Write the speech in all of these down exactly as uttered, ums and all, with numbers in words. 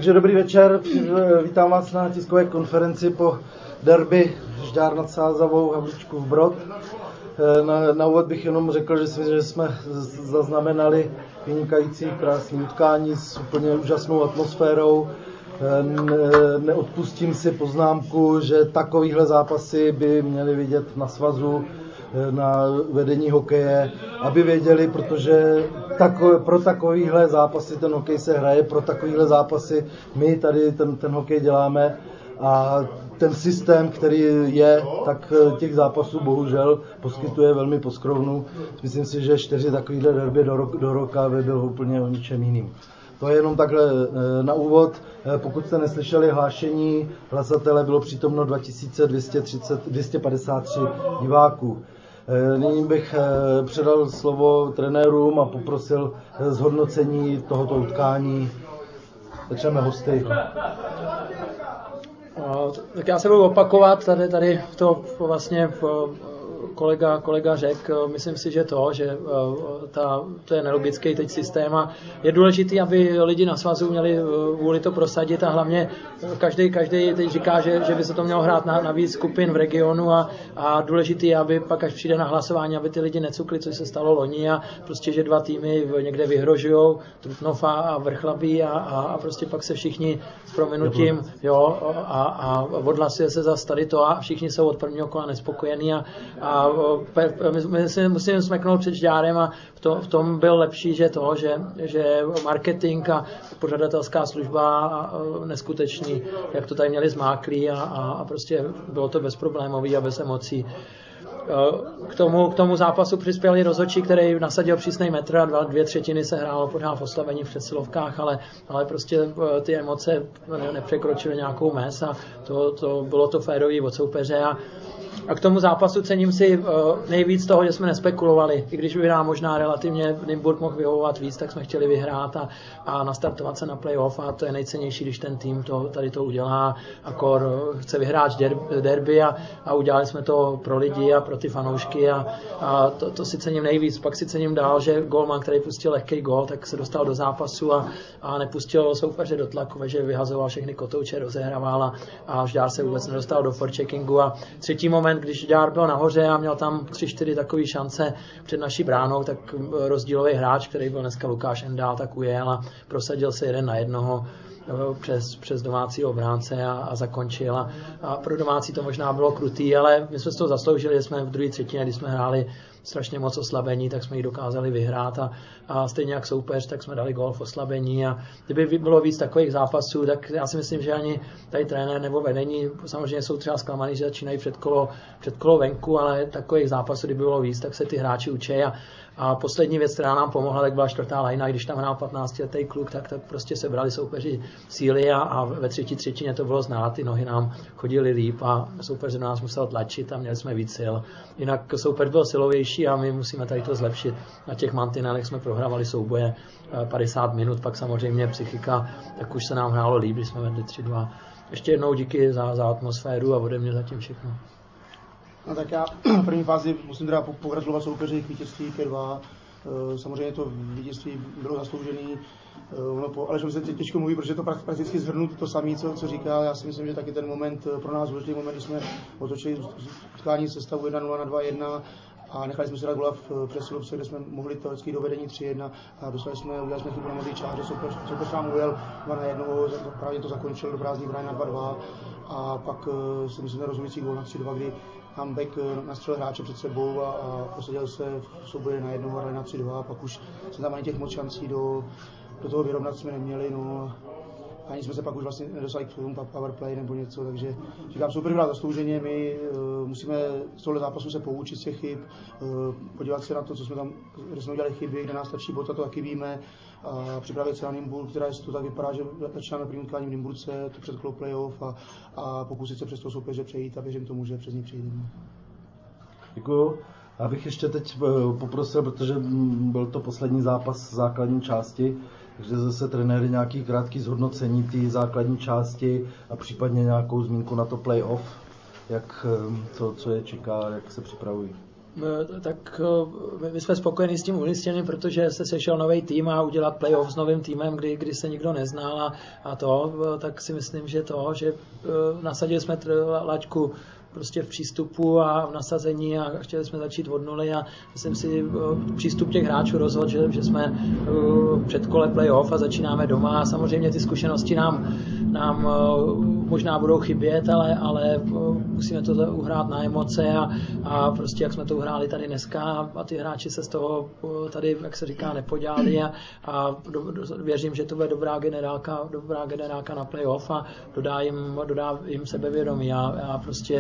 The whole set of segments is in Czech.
Takže dobrý večer, vítám vás na tiskové konferenci po derby Žďár nad Sázavou Havlíčkův Brod. Na, na úvod bych jenom řekl, že, si, že jsme zaznamenali vynikající krásné utkání s úplně úžasnou atmosférou. Ne, neodpustím si poznámku, že takovýhle zápasy by měli vidět na svazu, na vedení hokeje, aby věděli, protože tako, pro takovýhle zápasy ten hokej se hraje, pro takovýhle zápasy my tady ten, ten hokej děláme a ten systém, který je, tak těch zápasů bohužel poskytuje velmi poskrovnu. Myslím si, že čtyři takovýhle derby do, ro, do roka by byl úplně o ničem jiným. To je jenom takhle na úvod. Pokud jste neslyšeli hlášení hlasatele, bylo přítomno dva tisíce dvě stě padesát tři diváků. Nyní bych předal slovo trenérům a poprosil zhodnocení tohoto utkání. Začneme hosty. Tak já se budu opakovat, tady, tady to vlastně kolega, kolega řekl, myslím si, že to, že ta, to je nelogický teď systém a je důležité, aby lidi na svazu měli vůli to prosadit a hlavně každý, každý teď říká, že, že by se to mělo hrát na, na víc skupin v regionu a, a důležité je, aby pak až přijde na hlasování, aby ty lidi necukli, což se stalo loni a prostě, že dva týmy někde vyhrožujou, Trutnov a Vrchlabí a, a, a prostě pak se všichni s prominutím jo, a, a odhlasuje se zase tady to a všichni jsou od prvního kola nespokojení a, a my si musíme smeknout před Žďárem a v tom, v tom byl lepší, že to, že, že marketing a pořadatelská služba neskutečný, jak to tady měli zmáklí a, a prostě bylo to bezproblémový a bez emocí. K tomu, k tomu zápasu přispěli rozhodčí, který nasadil přísnej metr a dva, dvě třetiny se hrálo pořád v oslavení v přesilovkách, ale, ale prostě ty emoce nepřekročily nějakou mez a to, to bylo to férový od soupeře a A k tomu zápasu cením si nejvíc toho, že jsme nespekulovali. I když by nám možná relativně Nymburk mohl vyhovovat víc, tak jsme chtěli vyhrát a, a nastartovat se na playoff a to je nejcennější, když ten tým to, tady to udělá. Akor chce vyhrát derby a, a udělali jsme to pro lidi a pro ty fanoušky a, a to, to si cením nejvíc. Pak si cením dál, že golman, který pustil lehký gól, tak se dostal do zápasu a, a nepustil soupeře do tlaku, že vyhazoval všechny kotouče, rozehrával a, a Žďár se vůbec nedostal do forecheckingu a třetí moment, když Žďár byl nahoře a měl tam tři čtyři takové šance před naší bránou, tak rozdílový hráč, který byl dneska Lukáš Endál, tak ujel a prosadil se jeden na jednoho přes, přes domácího obránce a, a zakončil. A, a pro domácí to možná bylo krutý, ale my jsme si to zasloužili, že jsme v druhé třetině, kdy jsme hráli strašně moc oslabení, tak jsme ji dokázali vyhrát a, a stejně jak soupeř, tak jsme dali gól v oslabení a kdyby bylo víc takových zápasů, tak já si myslím, že ani tady trenér nebo vedení samozřejmě jsou třeba zklamaný, že začínají před kolo, před kolo venku, ale takových zápasů, kdyby bylo víc, tak se ty hráči učí a, a poslední věc, která nám pomohla, tak byla čtvrtá lajna, když tam hrál patnáctiletý kluk, tak, tak prostě sebrali soupeři síly a, a ve třetí třetině to bylo znát, ty nohy nám chodily líp a soupeř do nás musel tlačit a měli jsme víc sil. Jinak soupeř byl silovější a my musíme tady to zlepšit. Na těch mantinelech jsme prohrávali souboje padesát minut, pak samozřejmě psychika, tak už se nám hrálo líp, když jsme vedli tři dva. Ještě jednou díky za, za atmosféru a ode mě zatím všechno. No tak já v první fázi musím teda pogratulovat soupeři k vítězství pět dva. Samozřejmě to vítězství bylo zasloužený. Ono po Alešovi se těžko mluví, protože to prakticky zhrnul to samé, co, co říkal. Já si myslím, že taky ten moment pro nás důležitý moment, kdy jsme otočili utkání sestavu jedna nula na dva jedna a nechali jsme si dát gola v přesilovce, kde jsme mohli teoreticky do vedení tři jedna a dostali jsme, udělali jsme chybu na modrý čáře, soupeř, soupeř nám ujel dva na jedno, právě to zakončil do prázdný brány na dva dva a pak si myslím, že rozhodující gól na tři dva, kdy tam Beck nastřelil hráče před sebou a, a posadil se v souboji na jednoho, hrali na tři dva a pak už jsme tam ani těch moc šancí do, do toho vyrovnat jsme neměli, no ani jsme se pak už vlastně nedostali k tomu powerplay nebo něco, takže říkám, super byla zaslouženě, my uh, musíme z tohle zápasu se poučit z těch chyb, uh, podívat se na to, co jsme tam, kde jsme udělali chyby, kde nás stačí bota, to taky víme, a připravit se na Nymburk, která to tak vypadá, že začínáme první utkání v Nymburce, to předkolo playoff a, a pokusit se přes toho soupeře přejít a věřím tomu, že přes ní přejdeme. Děkuju. Já bych ještě teď poprosil, protože byl to poslední zápas základní části, takže zase trenéry nějaký krátký zhodnocení té základní části a případně nějakou zmínku na to play-off, jak, co, co je čeká, jak se připravují. Tak my jsme spokojeni s tím umístěním, protože se sešel nový tým a udělat playoff s novým týmem, kdy, kdy se nikdo neznal a, a to, tak si myslím, že to, že nasadili jsme laťku prostě v přístupu a v nasazení a chtěli jsme začít od nuly a myslím si, přístup těch hráčů rozhodl, že, že jsme před kole playoff a začínáme doma a samozřejmě ty zkušenosti nám, nám možná budou chybět, ale, ale musíme to uhrát na emoce a, a prostě jak jsme to uhráli tady dneska a ty hráči se z toho tady, jak se říká, nepodělali a, a do, do, věřím, že to bude dobrá generálka, dobrá generálka na playoff a dodá jim, dodá jim sebevědomí a, a prostě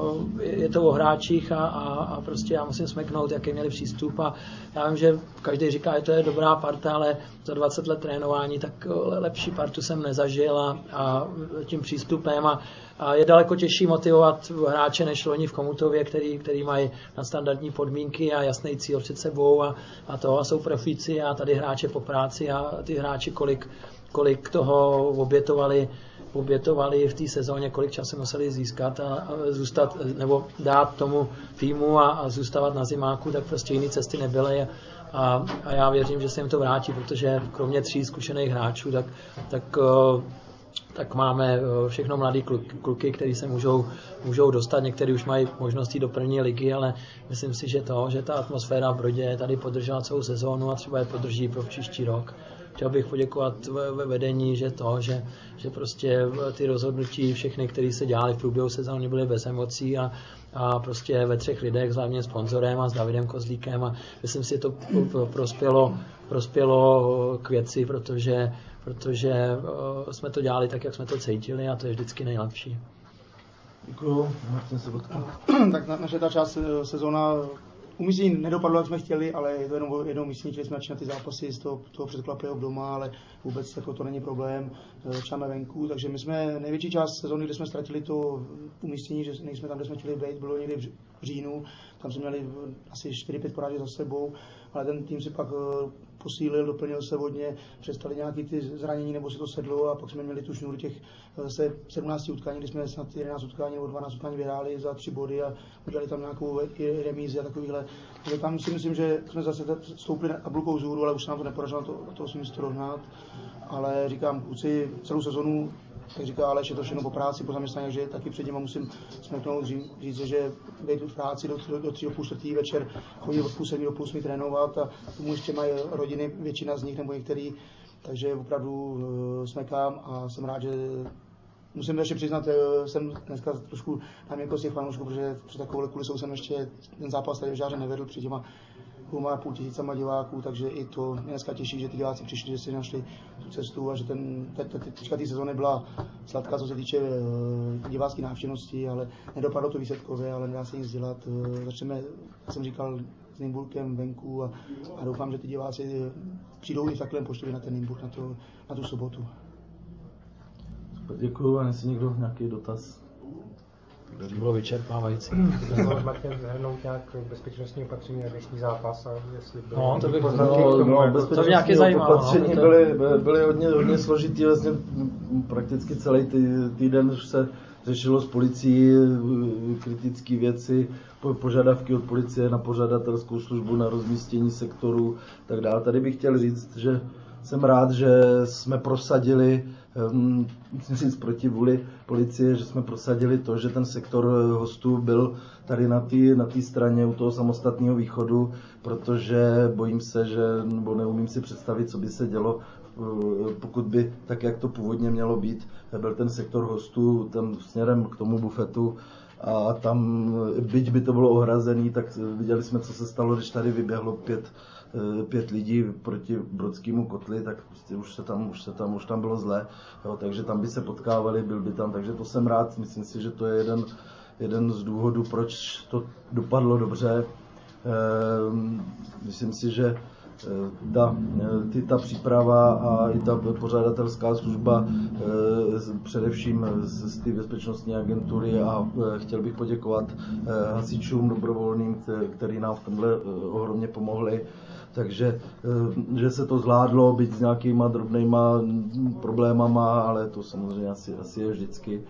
je to o hráčích a, a, a prostě já musím smeknout, jaký měli přístup a já vím, že každý říká, že to je dobrá parta, ale za dvacet let trénování tak lepší partu jsem nezažil a, a tím přístupem a, a je daleko těžší motivovat hráče než loni v Komutově, který, který mají na standardní podmínky a jasný cíl před sebou a, a to a jsou profíci a tady hráče po práci a ty hráči kolik, kolik toho obětovali obětovali v té sezóně, kolik času museli získat a, a zůstat, nebo dát tomu týmu a, a zůstávat na zimáku, tak prostě jiné cesty nebyly a, a, a já věřím, že se jim to vrátí, protože kromě tří zkušených hráčů, tak, tak, tak máme všechno mladý kluky, kluky kteří se můžou, můžou dostat, někteří už mají možnosti do první ligy, ale myslím si, že to, že ta atmosféra v Brodě tady podržela celou sezónu a třeba je podrží pro příští rok. Chtěl bych poděkovat ve vedení, že to, že, že prostě ty rozhodnutí všechny, které se dělaly v průběhu sezóny, byly bez emocí a, a prostě ve třech lidech, hlavně sponzorem a s Davidem Kozlíkem a myslím si, že to prospělo, prospělo k věci, protože, protože jsme to dělali tak, jak jsme to cítili a to je vždycky nejlepší. Děkuju. Martin Sobotka. Tak na, naše ta část sezóna umístění nedopadlo, jak jsme chtěli, ale je to jenom jednou umístění, chtěli jsme začít na ty zápasy z toho, toho předklapého doma, ale vůbec jako to není problém, začínáme venku, takže my jsme největší část sezóny, kde jsme ztratili to umístění, že nejsme tam, kde jsme chtěli být, bylo někdy v říjnu, tam jsme měli asi čtyři pět porážek za sebou, ale ten tým si pak posílil, doplnil se hodně, přestali nějaký ty zranění nebo se to sedlo a pak jsme měli tu šňůru těch zase sedmnáct utkání, kdy jsme snad jedenáct utkání nebo dvanáct utkání vyhráli za tři body a udělali tam nějakou remízi a takovýhle. Takže tam si myslím, že jsme zase stoupili na tabulkou vzhůru, ale už se nám to nepodařilo, to, to si myslím to dohnat. Ale říkám, kluci celou sezonu, jak říká Aleš, je to všechno po práci, po zaměstnání, takže taky před nimi musím smeknout, říct, že být v práci do, do, do tři, do půl čtvrtý večer, chodit od půl sedmi do půl osmi trénovat a tomu ještě mají rodiny, většina z nich nebo některý, takže opravdu uh, smekám a jsem rád, že musím ještě přiznat, jsem dneska trošku na měkkost těch fanoušků, protože před takovou kulisou jsem ještě ten zápas tady v Žáře nevedl před těma půl a půl tisícama diváků, takže i to mě dneska těší, že ty diváci přišli, že si našli tu cestu a že ten, teďka té sezóny byla sladká, co se týče uh, divácké návštěvnosti, ale nedopadlo to výsledkově, ale nedá se nic dělat. Uh, začneme, jak jsem říkal, s Nymburkem venku a, a doufám, že ty diváci přijdou i v takovém počtu na ten Nymburk, na, to, na tu sobotu. Děkuju, a jestli někdo nějaký dotaz? To bylo vyčerpávající. Mohl Martin zahrnout nějak bezpečnostní opatření na dnešní zápas a jestli bylo no, to bych no, no, no, bezpečnostní opatření no, byly, byly hodně, hodně složitý, vlastně prakticky celý tý, týden už se řešilo s policií kritické věci, požadavky od policie na pořadatelskou službu, na rozmístění sektorů tak dále. Tady bych chtěl říct, že jsem rád, že jsme prosadili, musím říct proti vůli policie, že jsme prosadili to, že ten sektor hostů byl tady na té na té straně u toho samostatného východu, protože bojím se, že, nebo neumím si představit, co by se dělo, pokud by, tak jak to původně mělo být, byl ten sektor hostů tam směrem k tomu bufetu a tam, byť by to bylo ohrazený, tak viděli jsme, co se stalo, když tady vyběhlo pět pět lidí proti Brodskému kotli, tak prostě už se tam, už se tam, už tam bylo zlé, jo, takže tam by se potkávali, byl by tam, takže to jsem rád, myslím si, že to je jeden, jeden z důvodů, proč to dopadlo dobře. Ehm, myslím si, že ta, ty, ta příprava a i ta pořadatelská služba, především z, z té bezpečnostní agentury a chtěl bych poděkovat hasičům dobrovolným, který nám v tomhle ohromně pomohli. Takže že se to zvládlo, byť s nějakýma drobnýma problémama, ale to samozřejmě asi, asi je vždycky.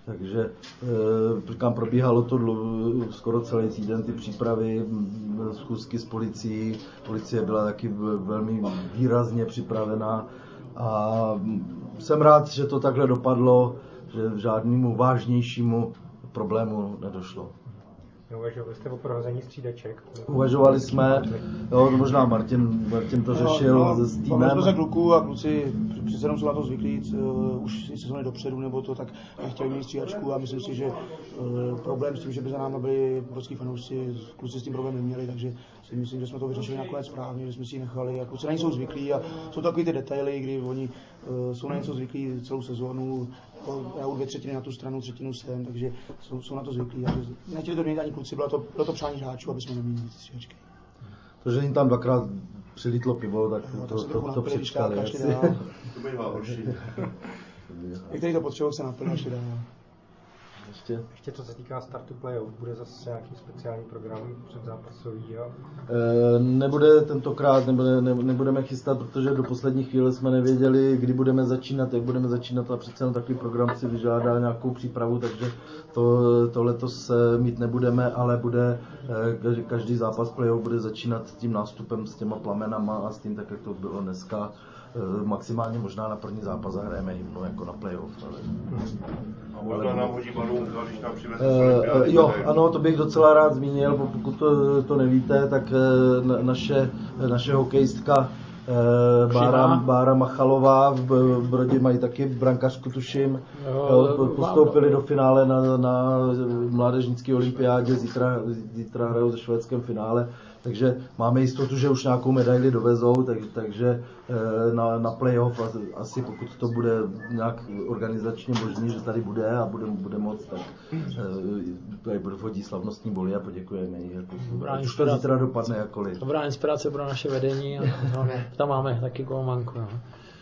Takže říkám, probíhalo to skoro celý týden, ty přípravy, schůzky s policií. Policie byla taky velmi výrazně připravená a jsem rád, že to takhle dopadlo, že žádnému vážnějšímu problému nedošlo. Uvažovali jste o provození střídaček? Uvažovali jsme, jo, možná Martin, Martin to řešil no, no, s týmem. Máme jsme se kluků a kluci přece jenom jsou na to zvyklí, uh, už i sezóny dopředu nebo to, tak chtěli mít střídačku a myslím si, že uh, problém s tím, že by za námi byli brodský fanoušci, kluci s tím problém neměli, takže si myslím, že jsme to vyřešili nakonec správně, že jsme si ji nechali a kluci na ně jsou zvyklí a jsou takový ty detaily, kdy oni uh, jsou na něco zvyklí celou sezónu. Já dvě třetiny na tu stranu, třetinu sem, takže jsou, jsou na to zvyklí. Nechtěli to měnit ani kluci, bylo to, bylo to přání hráčů, aby jsme neměnili ty střídačky. To, že jim tam dvakrát přilítlo pivo, tak no, to, tak to, to, to přečkali. To bývá horší. Některý to potřebují se naplnit, až dál. Ještě? Ještě co se týká startu playoff, bude zase nějaký speciální program předzápasový? A... E, nebude tentokrát, nebude, ne, nebudeme chystat, protože do poslední chvíle jsme nevěděli, kdy budeme začínat, jak budeme začínat a přece jen takový program si vyžádá nějakou přípravu, takže to, to letos mít nebudeme, ale bude každý zápas playoff bude začínat tím nástupem s těma plamenama a s tím tak, jak to bylo dneska. Maximálně možná na první zápas zahrajeme hymnu jako na playoff. Ale... A možná nám hodí balónka, když nám přiveze uh, Jo, ano, to bych docela rád zmínil, pokud to, to nevíte, tak na, naše, naše hokejistka uh, Bára, Bára Machalová v Brodě mají taky brankařku, tuším, jo, postoupili do finále na, na mládežnické olympiádě, zítra, zítra hrajou se Švédskem finále. Takže máme jistotu, že už nějakou medaili dovezou, tak, takže na, na playoff asi pokud to bude nějak organizačně možný, že tady bude a bude, bude moc, tak tady bude hodí slavnostní boly a poděkujeme jí. Jako, už to zítra dopadne jakkoliv. Dobrá inspirace pro naše vedení a no, tam máme taky golmanku. No.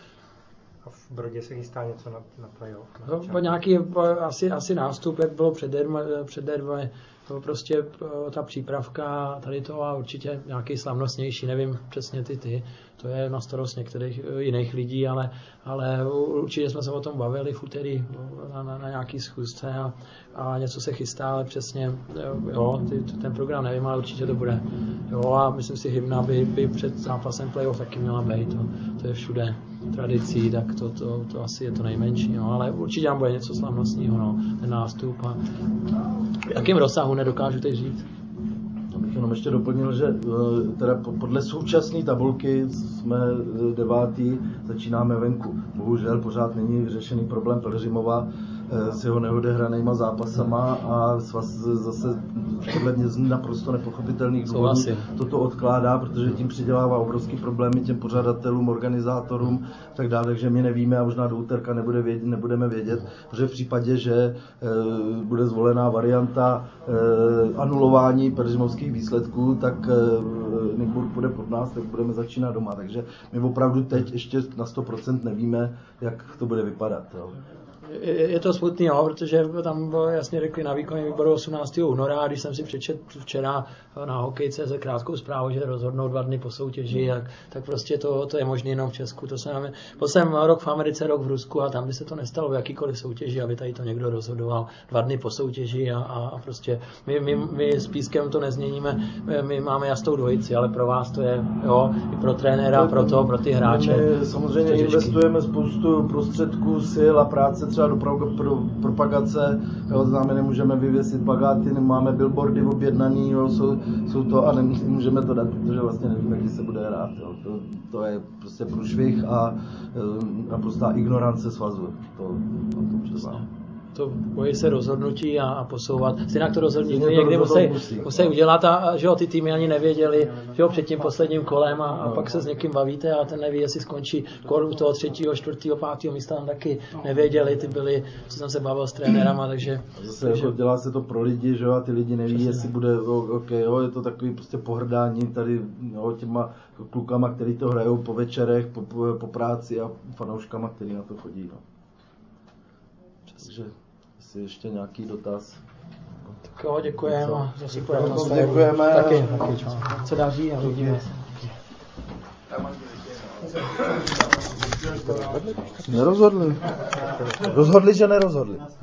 A v Brodě se chystá něco na, na playoff? Na no, nějaký asi, asi nástup, jak bylo před derby, před derby, prostě ta přípravka tady to a určitě nějaký slavnostnější, nevím přesně ty ty, to je na starost některých jiných lidí, ale, ale určitě jsme se o tom bavili v úterý na, na, na nějaký schůzce a, a něco se chystá, ale přesně, jo, ty, ten program nevím, ale určitě to bude. Jo, a myslím si, hymna by, by před zápasem playoff taky měla být, to, to je všude tradicí, tak to, to, to asi je to nejmenší, no, ale určitě tam bude něco slavnostního, no, ten nástup a v jakém rozsahu nedokážu teď říct. Abych jenom ještě doplnil, že teda podle současné tabulky jsme devátý, začínáme venku. Bohužel pořád není vyřešený problém Pelhřimova s jeho neodehranýma zápasama a svaz zase podle mě z naprosto nepochopitelných důvodů toto odkládá, protože tím přidělává obrovský problémy těm pořadatelům, organizátorům a tak dále, takže my nevíme a možná do úterka nebude vědět, nebudeme vědět, protože v případě, že e, bude zvolená varianta e, anulování pelhřimovských výsledků, tak e, Nykburk půjde pod nás, tak budeme začínat doma, takže my opravdu teď ještě na sto procent nevíme, jak to bude vypadat. Jo. Je to smutný, jo, protože tam jasně řekli na výkonný výboru osmnáctého února, když jsem si přečetl včera na hokej tečka cé zet krátkou zprávu, že rozhodnou dva dny po soutěži, tak, tak prostě to, to je možné jenom v Česku. To jsem, byl jsem rok v Americe, rok v Rusku a tam by se to nestalo v jakýkoliv soutěži, aby tady to někdo rozhodoval dva dny po soutěži a, a prostě my, my, my s Pískem to nezměníme, my máme jasnou dvojici, ale pro vás to je, jo, i pro trenéra, pro to, pro ty hráče. My samozřejmě investujeme spoustu prostředků, sil a práce třeba do pro, pro, propagace, jo, známe, nemůžeme vyvěsit plakáty, nemáme billboardy objednaný, jo, jsou, jsou to a nemůžeme to dát, protože vlastně nevíme, kdy se bude hrát. Jo. To, to je prostě průšvih a e, naprostá ignorance svazu. To, to, to přiznám. To bojí se rozhodnutí a, a posouvat. Jinak to rozhodnutí někdy musí, musí, musí udělat a že jo, ty týmy ani nevěděli, že jo, před tím posledním kolem a, a pak se s někým bavíte a ten neví, jestli skončí kol u toho třetího, čtvrtého, pátého místa, tam taky nevěděli, ty byli, co jsem se bavil s trenérama, takže... Zase takže... Jako dělá se to pro lidi, že jo, a ty lidi neví, přesně, jestli bude, ok, jo, je to takový prostě pohrdání tady, jo, těma klukama, který to hrajou po večerech, po, po, po práci a fanouškama, který na to chodí, no. Takže jestli ještě nějaký dotaz. Tak jo, děkujeme a zase pojďme. Děkujeme. Taky, taky. Se daří a uvidíme. Nerozhodli. Rozhodli, že nerozhodli.